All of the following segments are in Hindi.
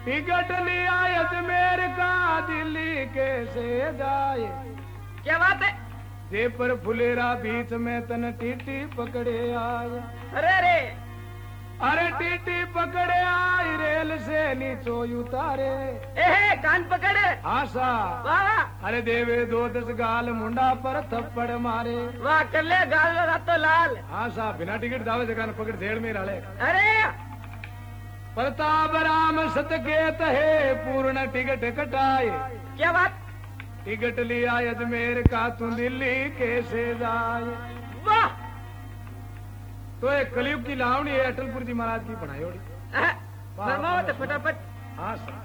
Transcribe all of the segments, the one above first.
टिकट लिया अजमेर का, दिल्ली कैसे जाए। क्या बात है? जे पर फुलेरा बीच में तन टीटी पकड़े आए। अरे अरे अरे टीटी पकड़े आई, रेल से नीचो उतारे। ए कान पकड़े। आशा वाह अरे देवे 2-10 गाल, मुंडा पर थप्पड़ मारे। वाह कर ले गाल लगा तो लाल। आशा बिना टिकट दावे जगह पकड़ जेल में डाले। अरे प्रताप राम सतकेत है, पूर्ण टिकट कटाए। क्या बात? टिकट लिया अजमेर का, तू दिल्ली कैसे जाए। वाह तो एक कलयुग की लावणी है, अटलपुर जी महाराज की पढ़ाई होगी। फरमाओ तो फटाफट। हाँ सर।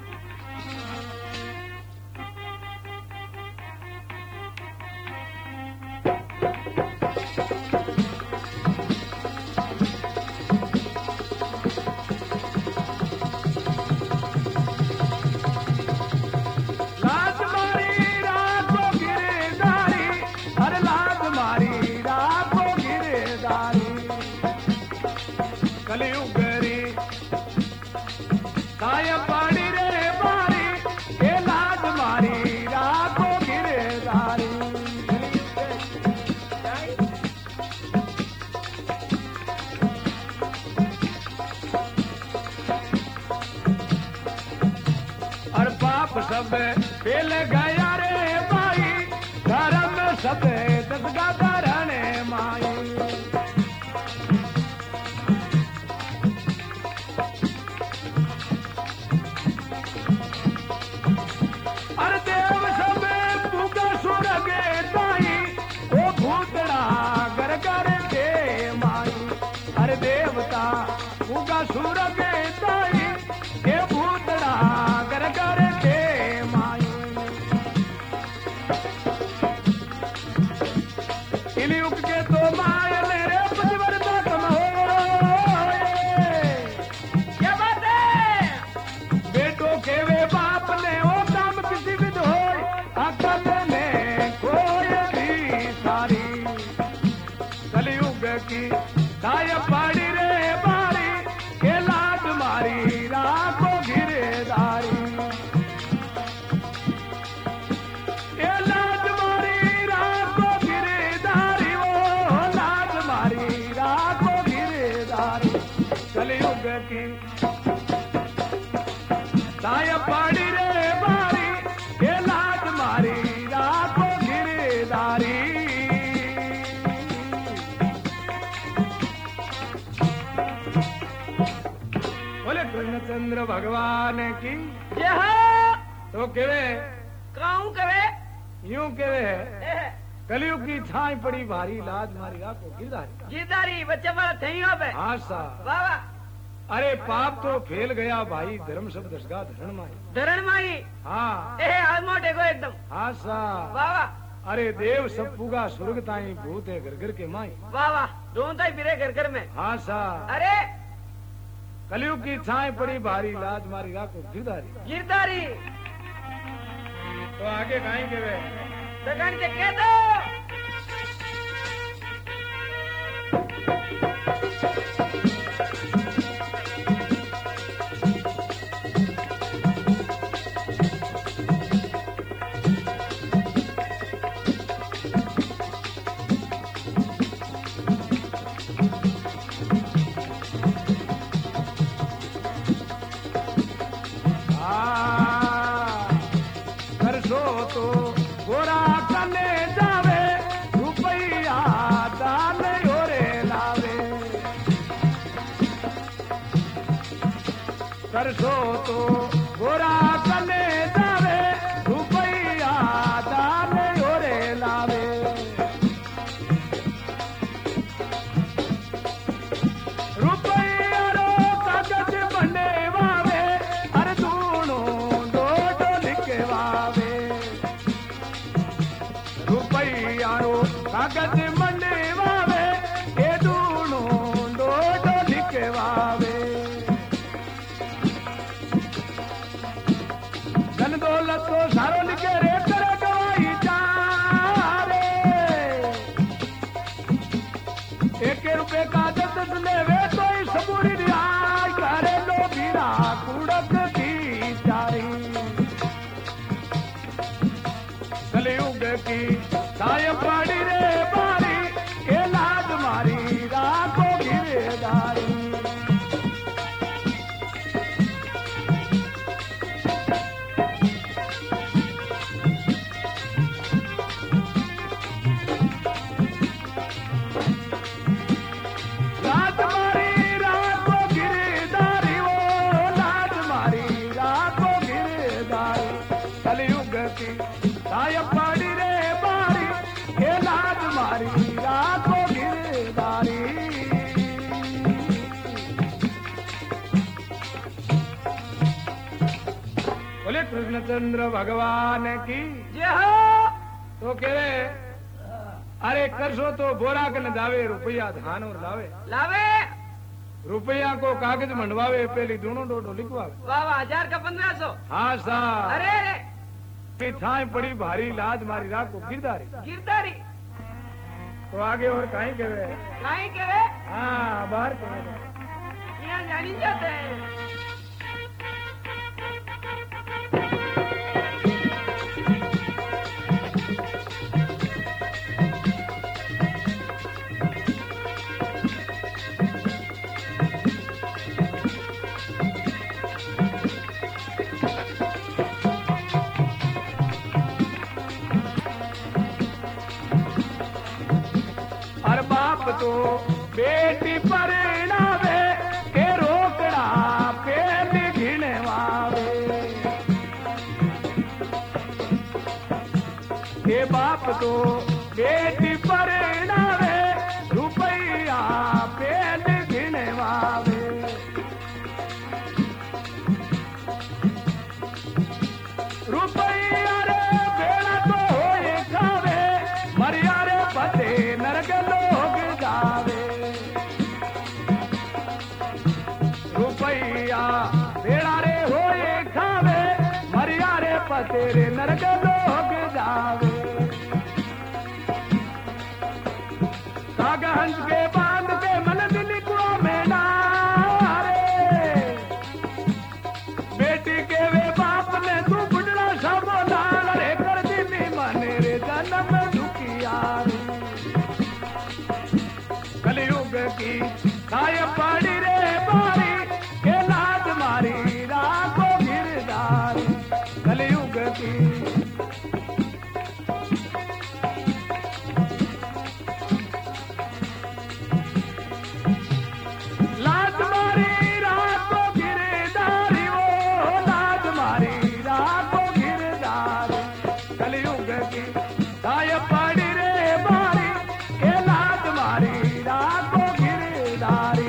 सब फेल गया रे भाई, धर्म सब दसगा धरने माई। अरे देव सब भूगा सुर गे ताई, ओ भूतड़ा गर गर के माई। अरे देवता भूगा सुर गे ताई, ए भूतड़ा गर गर के तो माय मेरे परिवर्तन कम हो। क्या बात है? बेटों के वे बाप ने ओ काम किसी विध हो, अकल में कोई भी सारी। कलयुग की दाय पाड़ी रे बारी, के लाट मारी राखो गिरेदारी। कलयुग की दाय पाड़ी रे बारी, के लाट मारी राखो गिरदारी। बोले कृष्णचंद्र भगवान की जय हो। तो केवे काऊ करे यूं केवे, कलयुग की छाई पड़ी भारी, लाज मारी राखो गिरदारी। गिरदारी बच्चे मारा थई हो बे। हाँ सा। वाह वाह। अरे पाप तो फेल गया भाई, धर्म सब दसगा धरण माई। धरण माई। हाँ आज मोटे को एकदम। हाँ सा। वाह वाह। अरे देव सब पूगा स्वर्ग ताई, भूत है घर घर के माई। वाह वाह। रोता ही फिरे घर घर में। हाँ सा। अरे कलयुग की छाई पड़ी भारी, लाज मारी राखो गिरदारी। गिरदारी तो आगे कहीं के वे दगन के कह दो। तो गोरा कने जावे, रुपया दान ओरे लावे। करसो तो गोरा कने जावे, रुपया दान ओरे लावे। रुपया रो कागज बने वावे, अरे दूनो डोडो लिखे वावे। रुपयारो कागज मंडे वावे, ए दूनो डोडो लिखे वावे। धन दौलत तो सारो लिखे रे, करे गवाही चारे। 1 रुपए का 10 ले वे, तो सबूरी दिया करे लो बीरा कुड़क दी। बोले कृष्णचंद्र भगवान की जय हो। तो कहे अरे करसो तो बोरा के न जावे रुपया धान और लावे लावे रुपया को कागज मंडवावे पहली दोनों डोडो लिखवावे वाह वाह 1000 का 1500। हाँ सा अरे अरे कि थाई पड़ी भारी लाज मारी राखो गिरदारी गिरदारी तो आगे और कहीं कहे काहे के रे हाँ बाहर कहे यहाँ जानी जाते हैं। और बाप तो बेटी परिणावे के रोकड़ा पेट घिनवावे के बाप तो बेटी परिणावे रुपया पेट घिनवावे रुपया रे बेड़ा तो होए खावे मरिया रे पते नरक लोग जावे रुपया बेड़ा रे होए खावे मरिया रे पते रे नरक लोग जावे काग हंस के बांध के मन दिल को में डारे बेटी के वे बाप ने तू बुढ़ा सब लाल रे कर दी मने रे जन्म दुखियारी कलयुग की काय पड़ी रे बारी के लाज मारी राखो गिरदारी कलयुग की लाज मारी राखो गिरदारी ओ लाज मारी राखो गिरदारी कलयुग की काय पड़ी रे बारी के लाज मारी राखो गिरदारी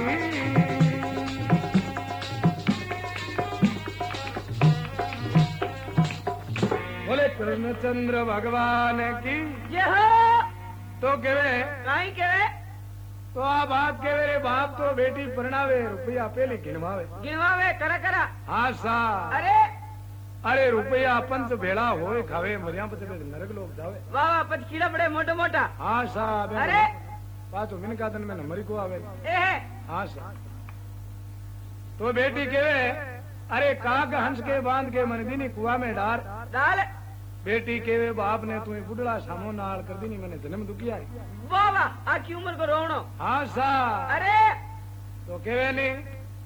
बोले कृष्णचंद्र भगवान की जय हो। तो कहे काहे के रे तो आ बात के मेरे बाप तो बेटी परणावे रुपया पहले गिनवावे गिनवावे करा करा। हाँ सा अरे अरे रुपया पंच भेड़ा होए खावे मरिया पते नरक लोग जावे वाह वाह पद कीड़ा बड़े मोटा मोटा। हाँ सा अरे पाचो मिनका दिन में नमरी को आवे ए है हाँ सा तो बेटी कहे अरे काग हंस के बांध के मन दीनी कुआ में डार डाल बेटी के बाप ने तुम्हें बुढ़ड़ा सामो नाल कर दी मैंने जन्म दुखिया वाह वाह आखी उम्र को रोवणो। हाँ सा अरे तो केवे नहीं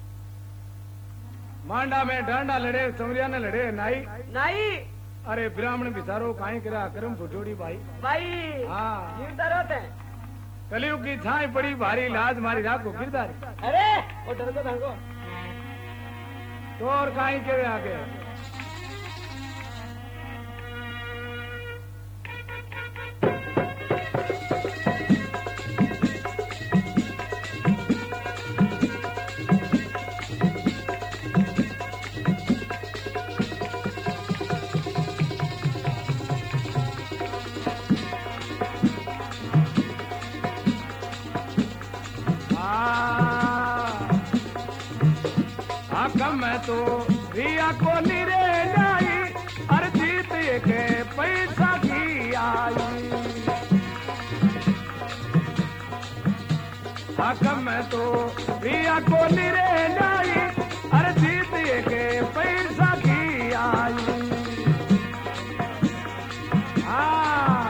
मांडा में डांडा लड़े समरिया ने लड़े नाई नहीं अरे ब्राह्मण बिचारो काई करा करम फुटोड़ी भाई भाई हाँ जीवता रहते हैं। कलयुग की छाई पड़ी भारी लाज मारी राखो गिरदारी अरे वो डर को धंगो तो और काई के आगे मैं तो रिया को निरे जाई अर्जित के पैसा की आई हाकम मैं तो रिया को निरे जाई अर्जित के पैसा की आई हाँ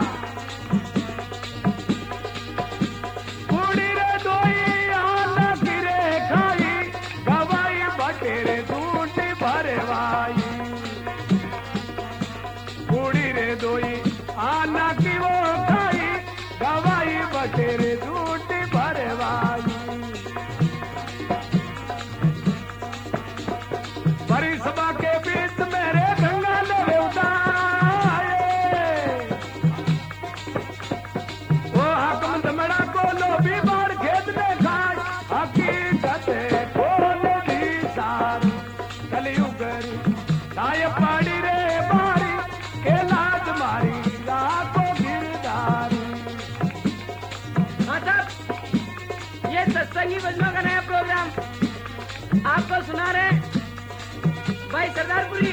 कुड़ी रे दोई आना किरे खाई गवाई बटेरे दूध भरवाई कुड़ी रे दोई आना की वो खाई गवाई बटेरे दूध भरवाई आपको सुना रहे भाई सरदारपुरी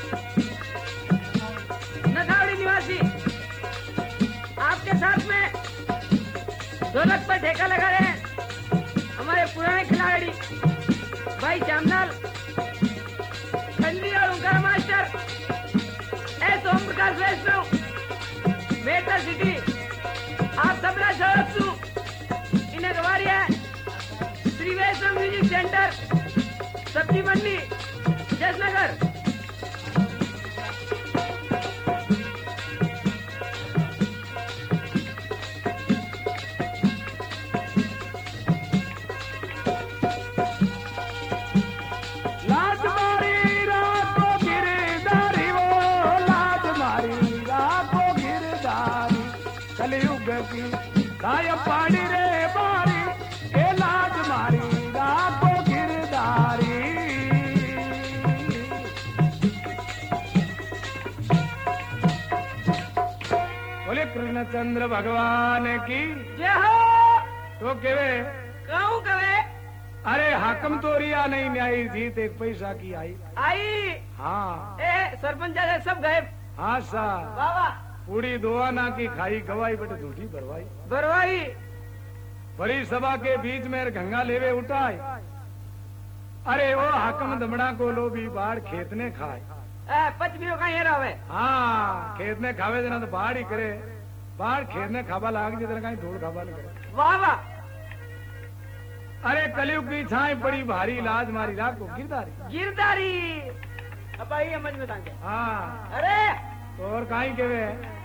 नथावड़ी निवासी आपके साथ में ढोलक पर ठेका लगा रहे हैं हमारे पुराने खिलाड़ी भाई श्यामलाल खंडी और Omkar master S Om Prakash Vaishnav meta city आप सबला शरद इन्हें गवारी है श्री वैष्णव म्यूजिक सेंटर सब्जी मंडी जयनगर काय पाड़ी रे बारी ए लाज मारी रातो गिरदारी बोले कृष्णचंद्र भगवान की जय हो तो केवे कहूँ कवे अरे हाकम तो रिया नहीं न्याय जीत एक पैसा की आई आई हाँ ए सरपंच जैसे सब गए हाँ सा बाबा पूरी दुआना की खाई गवाई बट झूठी भरवाई बरवाई बड़ी सभा के बीच में गंगा लेवे उठाए अरे वो हाकम दमड़ा को लो भी बाढ़ खेत ने खाए पच भी का ये रहे हाँ खेत ने खावे जना तो बाढ़ ही करे बाढ़ खेत ने खाबा लाग जितना कहीं धूल खाबा नहीं करे वाह वाह अरे कलयुग की छाई बड़ी भारी लाज मारी रात को गिरदारी अब आई समझ में तांगे हाँ अरे तो और कहीं के वे